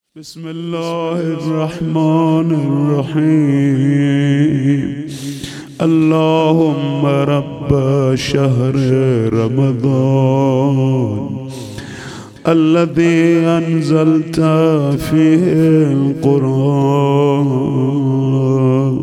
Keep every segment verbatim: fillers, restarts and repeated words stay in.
بسم الله الرحمن الرحيم. اللهم رب شهر رمضان الذي أنزلت فيه القرآن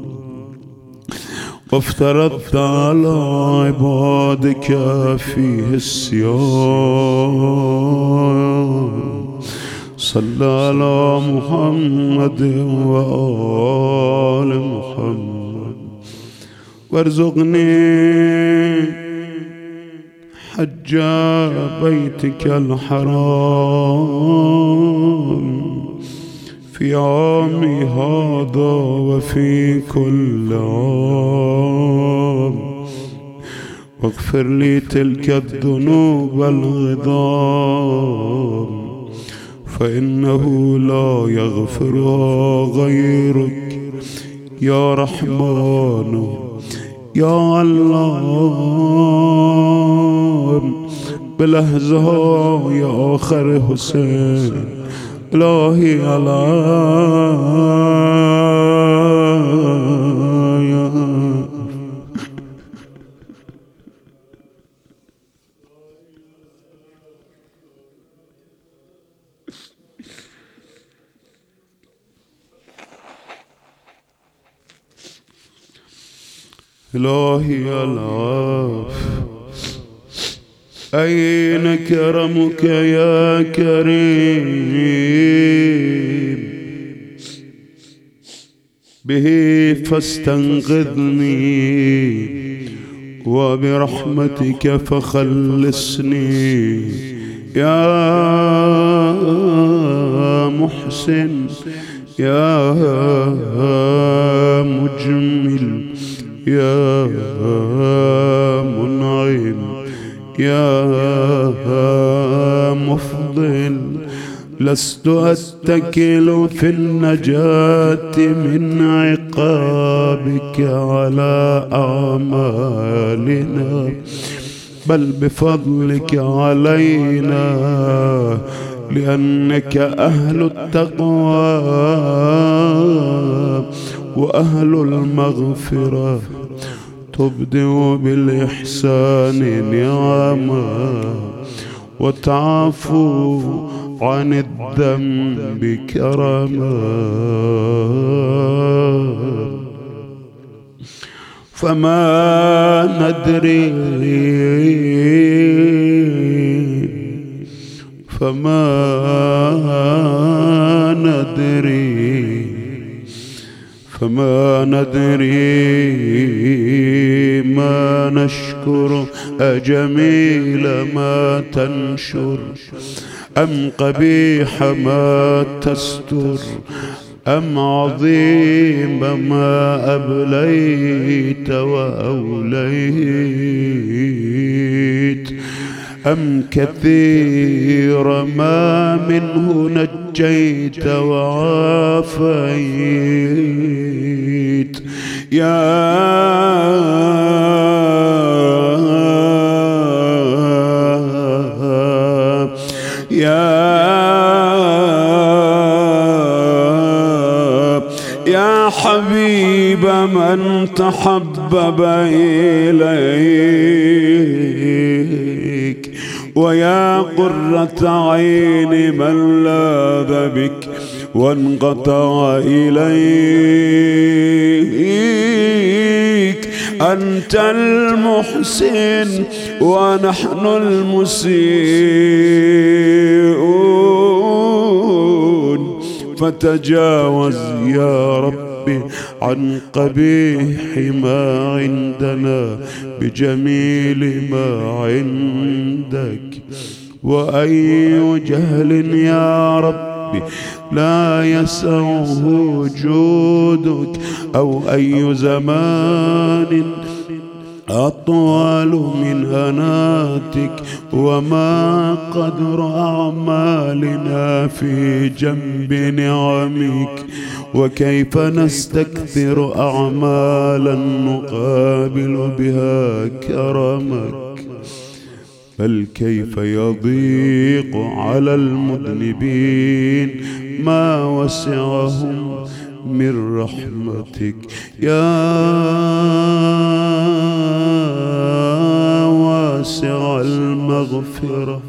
وافترضت على عبادك فيه الصيام، صلى على محمد وآل محمد وارزقني حج بيتك الحرام في عامي هذا وفي كل عام، واغفر لي تلك الذنوب العظام فإنه لا يغفرها غيرك يا رحمن يا الله. بلهزها يا آخر حسين إلهي عليا. إلهي العاف، أين كرمك يا كريم؟ به فاستنقذني وبرحمتك فخلصني يا محسن يا مجمل يا منعم يا مفضل. لست أتكل في النجاة من عقابك على أعمالنا، بل بفضلك علينا، لأنك أهل التقوى وأهل المغفرة. تبدئ بالإحسان نعما وتعفو عن الذنب كرما. فما ندري فما ندري فما ندري ما نشكر أجميل ما تنشر أم قبيح ما تستر، أم عظيم ما أبليت وأوليت، أم كثير ما منه نجيت وعافيت. يا يا يا حبيب من تحبب إليك، ويا قرة عين من لاذ بك وانقطع إليك. أنت المحسن ونحن المسيئون، فتجاوز يا ربي عن قبيح ما عندنا بجميل ما عندك. وأي جهل يا ربي لا يسعه وجودك، أو أي زمان أطول من أناتك، وما قدر أعمالنا في جنب نعمك، وكيف نستكثر أعمالا نقابل بها كرمك. بل كيف يضيق على المذنبين ما وسعهم من رحمتك يا واسع المغفرة.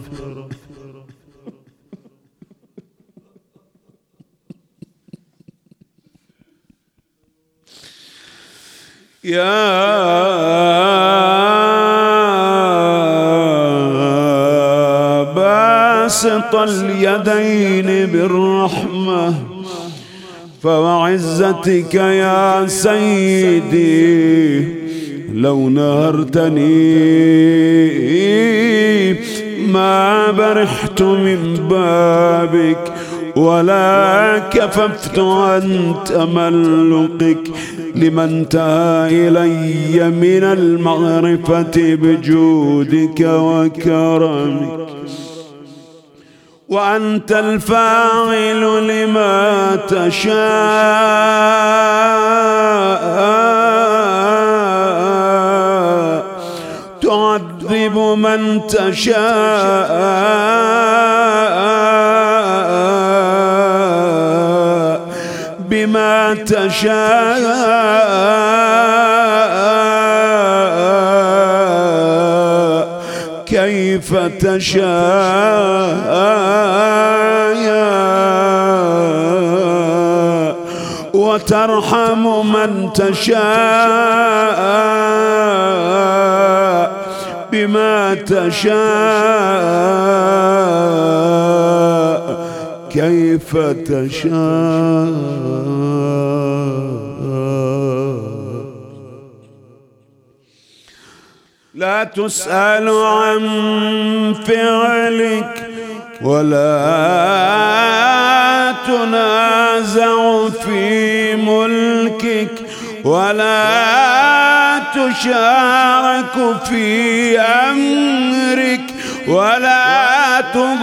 يا باسط اليدين بالرحمة فوعزتك يا سيدي لو نهرتني ما برحت من بابك ولا كففت عن تملقك لمن انتهى إلي من المعرفة بجودك وكرمك. وأنت الفاعل لما تشاء تعذب من تشاء بما تشاء كيف تشاء وترحم من تشاء بما تشاء كيف تشاء. لا تسأل عن فعلك ولا تنازع في ملكك ولا تشارك في أمرك ولا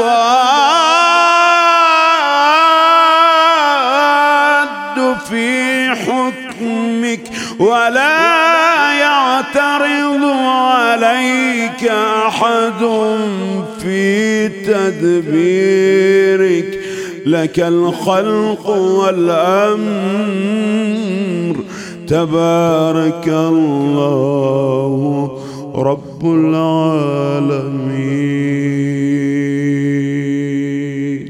تضاد في حكمك ولا يعترض عليك أحد في تدبيرك. لك الخلق والأمر تبارك الله رب العالمين.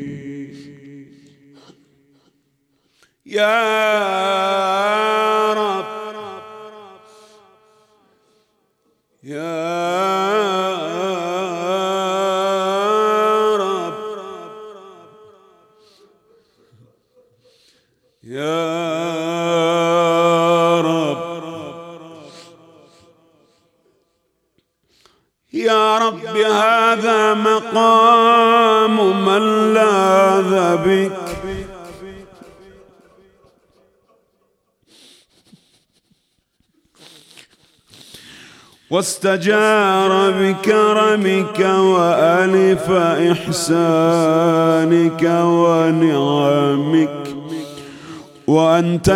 يا رب يا رب يا رب يا رب هذا مقام من لاذ بك واستجار بكرمك وألف إحسانك ونعمك وأنت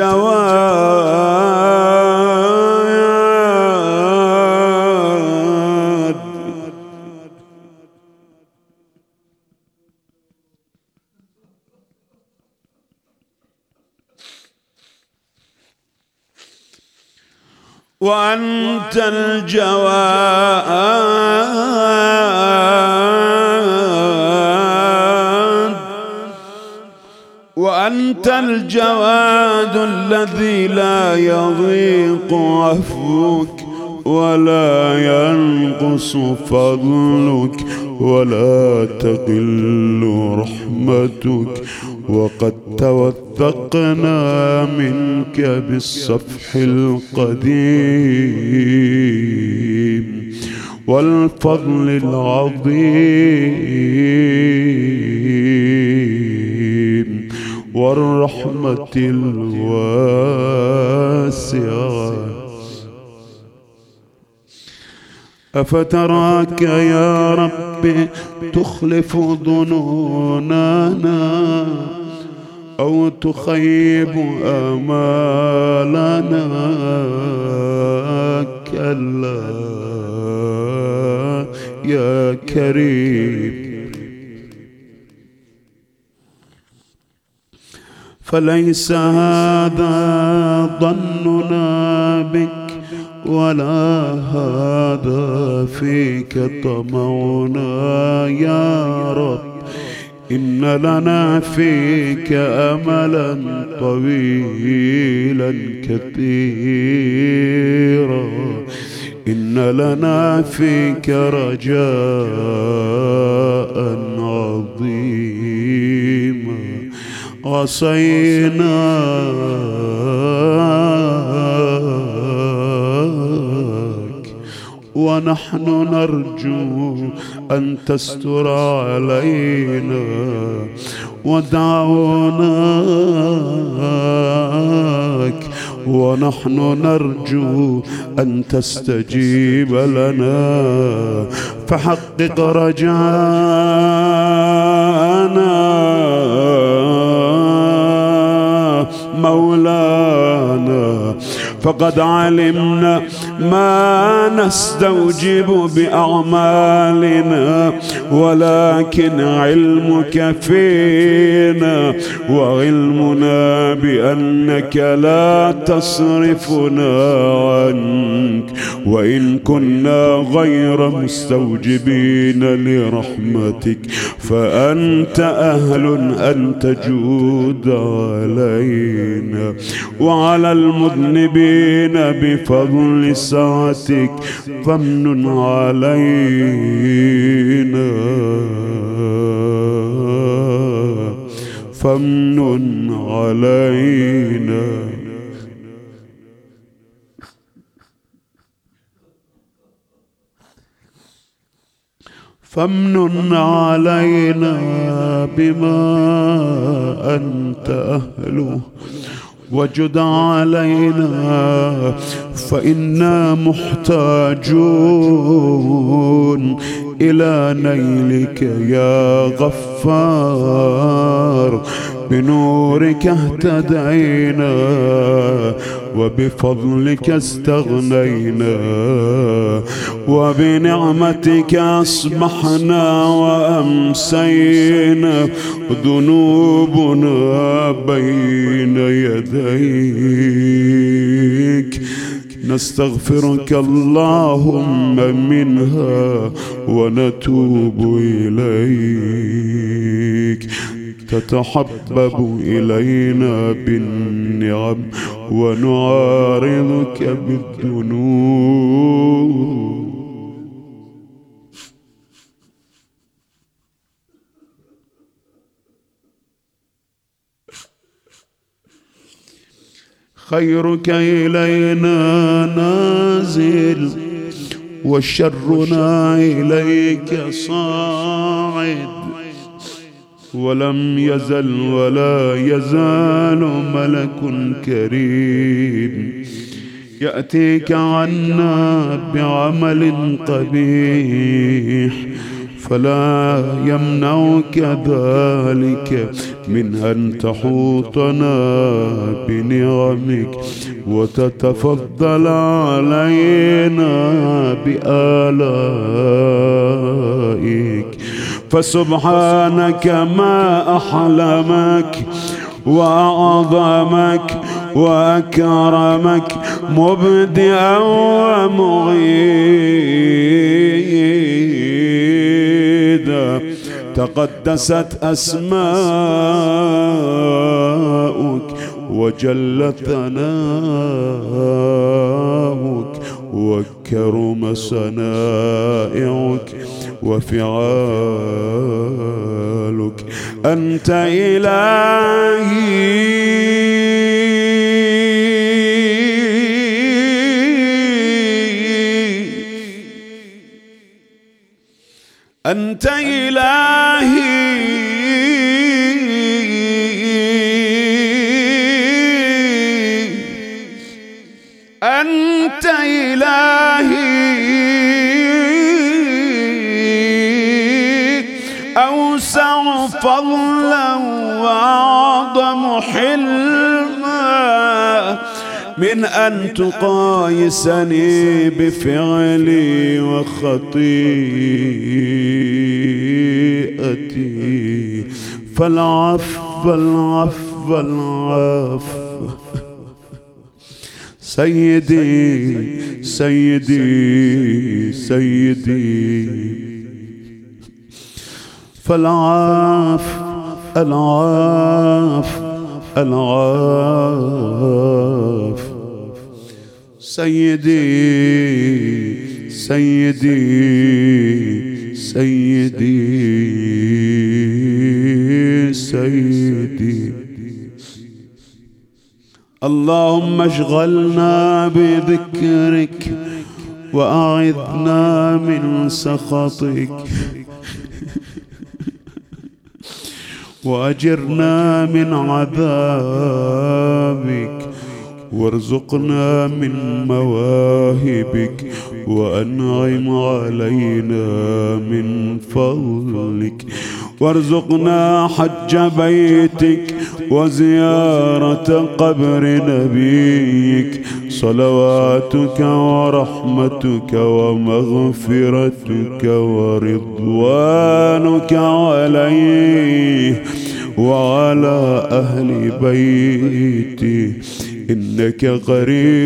الجواد وأنت الجواد وأنت الجواد الذي لا يضيق عفوك ولا ينقص فضلك ولا تقل رحمتك. وقد توثقنا منك بالصفح القديم والفضل العظيم والرحمة الواسعة. أفتراك يا رب تخلف ظنوننا أو تخيب آمالنا؟ كلا يا كريم. فليس هذا ظننا بك ولا هذا فيك طمعنا يا رب. إن لنا فيك أملا طويلا كثيرا، إن لنا فيك رجاء عظيما. عصيناك ونحن نرجو أن تستر علينا، ودعوناك ونحن نرجو أن تستجيب لنا، فحقق رجاءنا مولانا. فقد علمنا ما نستوجب بأعمالنا، ولكن علمك فينا وعلمنا بأنك لا تصرفنا عنك، وإن كنا غير مستوجبين لرحمتك فأنت أهل أن تجود علينا وعلى المذنبين بفضل سعتك، فمن علينا فمن علينا. فمن علينا بما أنت أهله، وجد علينا فإنا محتاجون إلى نيلك يا غفار. بنورك اهتدينا وبفضلك استغنينا، وبنعمتك أصبحنا وأمسينا، ذنوبنا بين يديك نستغفرك اللهم منها ونتوب إليك. تتحبب إلينا بالنعم ونعارضك بالذنوب. خيرك إلينا نازل، وشرنا إليك صاعد، ولم يزل ولا يزال ملك كريم يأتيك عنا بعمل قبيح، فلا يمنعك ذلك من أن تحوطنا بنعمك وتتفضل علينا بآلائك. فسبحانك ما أحلمك وأعظمك وأكرمك مبدئا ومعيدا. تقدست أسماؤك وجل ثناؤك وكرم صنائعك وفعالك. أنت إلهي أنت إلهي أنت إلهي أوسع فضلا وأعظم حلما من أن تقايسني بفعلي وخطيئتي. فالعفو العفو فالعفو سيدي سيدي سيدي فالعفو العفو العفو سيدي سيدي سيدي سيدي اللهم اشغلنا بذكرك وأعذنا من سخطك وأجرنا من عذابك وارزقنا من مواهبك وأنعم علينا من فضلك وارزقنا حج بيتك وزيارة قبر نبيك صلواتك ورحمتك ومغفرتك ورضوانك عليه وعلى أهل بيته إنك قريب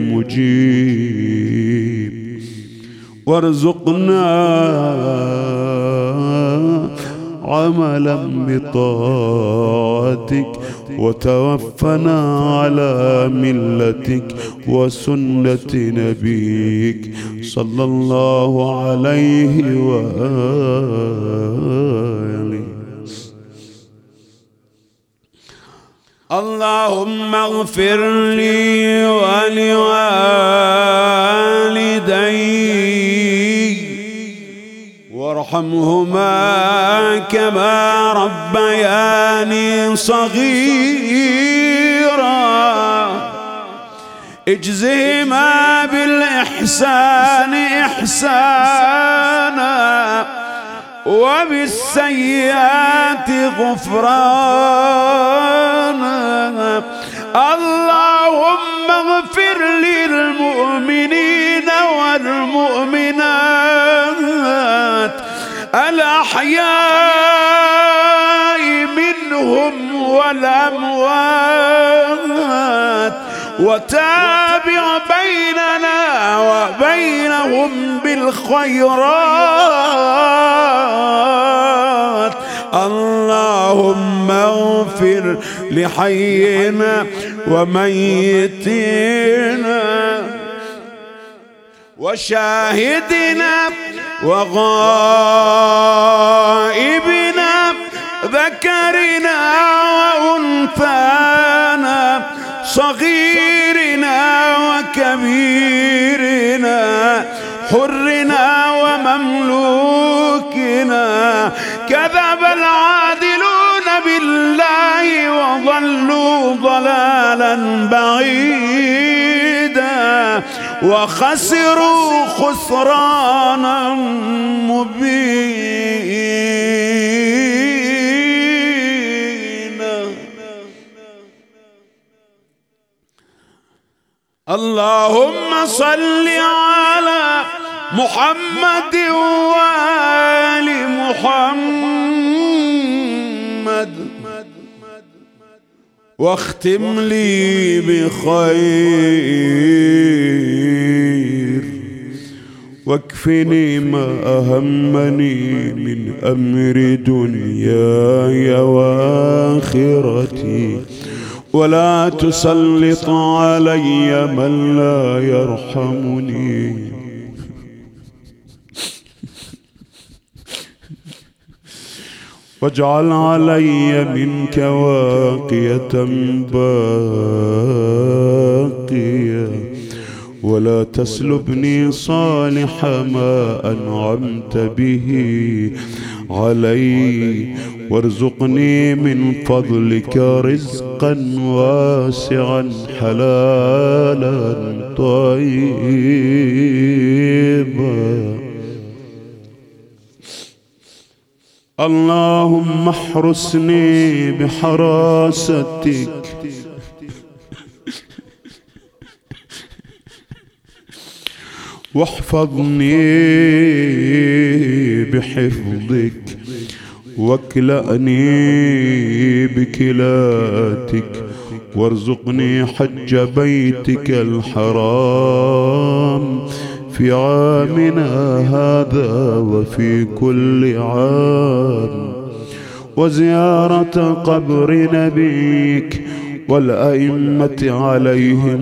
مجيب وارزقنا عملا بطاعتك وتوفنا على ملتك وسنة نبيك صلى الله عليه وآله. اللهم اغفر لي ولوالدي وارحمهما كما ربياني صغيرا اجزهما بالإحسان إحسانا وبالسيئات غفرانا. اللهم اغفر للمؤمنين والمؤمنات الأحياء منهم والأموات وتابع بيننا وبينهم بالخيرات. اللهم اغفر لحينا وميتنا وشاهدنا وغائبنا ذكرنا وأنثانا صغيرنا وكبيرنا حرنا ومملوكنا. كذب العادلون بالله وضلوا ضلالا بعيدا وخسروا خسرانا مبينا. اللهم صل على محمد وآل محمد واختم لي بخير واكفني ما أهمني من أمر دنياي وآخرتي ولا تسلط علي من لا يرحمني. واجعل علي منك واقية باقية ولا تسلبني صالح ما أنعمت به علي وارزقني من فضلك رزقا واسعا حلالا طيبا. اللهم احرسني بحراستك واحفظني بحفظك واكلأني بكلاتك وارزقني حج بيتك الحرام في عامنا هذا وفي كل عام، وزيارة قبر نبيك والأئمة عليهم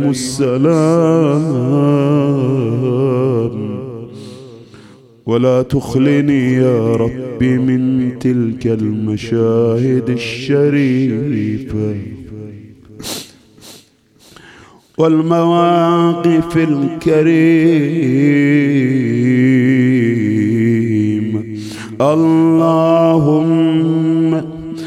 السلام، ولا تخلني يا رب من تلك المشاهد الشريفة والمواقف الكريمة. اللهم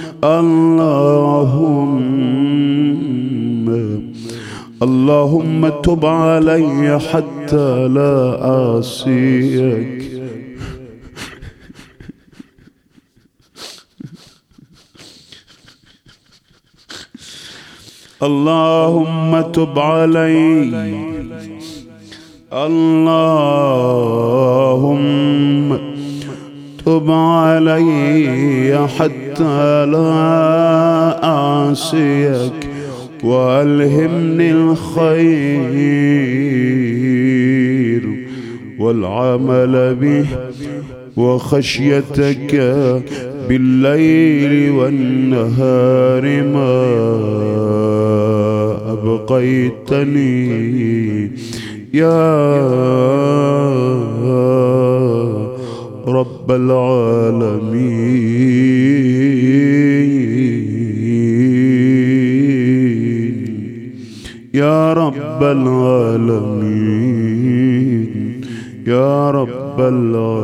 اللهم اللهم تب علي حتى لا أعصيك. اللهم تب علي، اللهم تب علي حتى لا أعصيك، وألهمني الخير والعمل به وخشيتك بالليل والنهار ما أبقيتني يا رب العالمين، يا رب العالمين، يا رب العالمين.